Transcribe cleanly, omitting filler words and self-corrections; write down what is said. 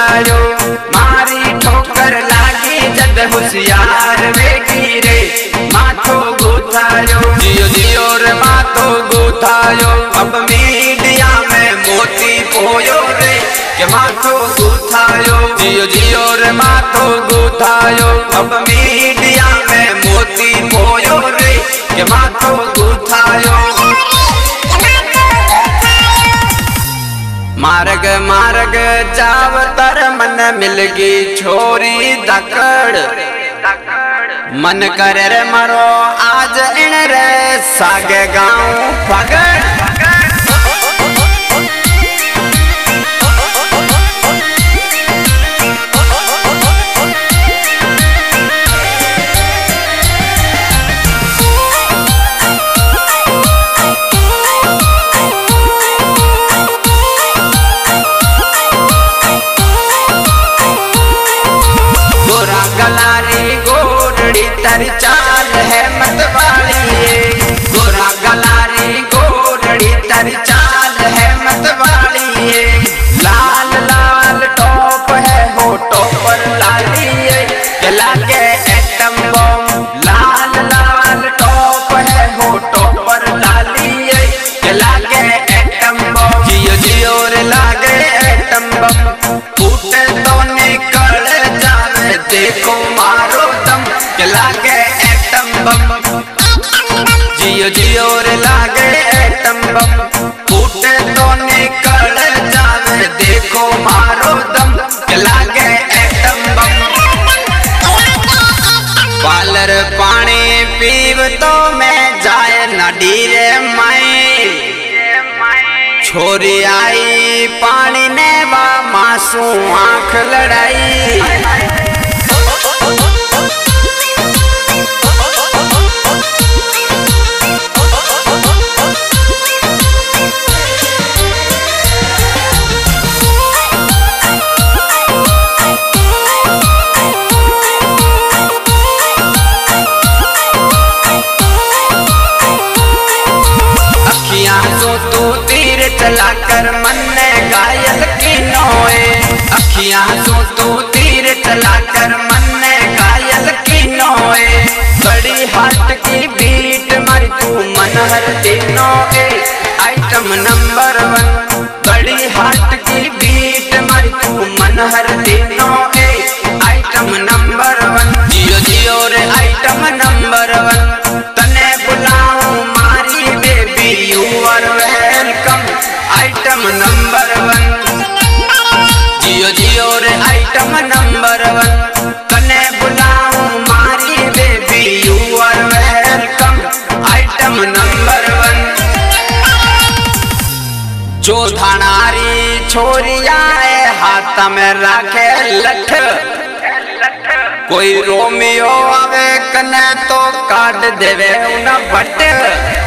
गूथायो मारी ठोकर लागी जद होशियार वेगी रे माथो गूथायो जियो जियो रे माथो गूथायो अब मीडिया में मोती पोयो रे के माथो गूथायो जियो जियो रे माथो गूथायो अब मीडिया में मोती पोयो रे के माथो गूथायो मार्ग मार्ग जावतर मन मिलगी छोरी दकड़ मन करे रे मरो आज इन रे सागे गाँव पगड़ तर चाल है मतवाली गोरा गलारी गोरड़ी तर चाल है मतवाली लाल लाल टॉप है होठों पर लाली लागे एटम बम लाल लाल टॉप है होठों पर लाली लागे एटम बम जियो जियो रे लागे एटम बम फूटे तो निकल जावे देखो मारो दम लागे एटम बम जियो जियो रे लागे एटम बम फूटे तो निकल जावे देखो मारो दम लागे एटम बम पालर पानी पीव तो मैं जाए नदी रे माई छोरी आई पानी ने वा मासू आंख लड़ाई चलाकर मन ने घायल की नोए अखियां सो तू तीर चलाकर मन ने घायल की नोए बड़ी हार्ट की बीट मर तू मन हर दिनों आइटम नंबर 1 बड़ी हार्ट की बीट मर तू मन हर दिनों आइटम नंबर 1 जियो जियो रे आइटम नंबर 1 तने बुलाऊं मारी baby you are welcome item number 1 जियो जियो रे आइटम नंबर 1 कने बुलाऊं मारी baby you are welcome item number 1 जो थानारी छोरिया हाथ में रखे लठ कोई रोमियो आवे कने तो काट देवे उन भट्ट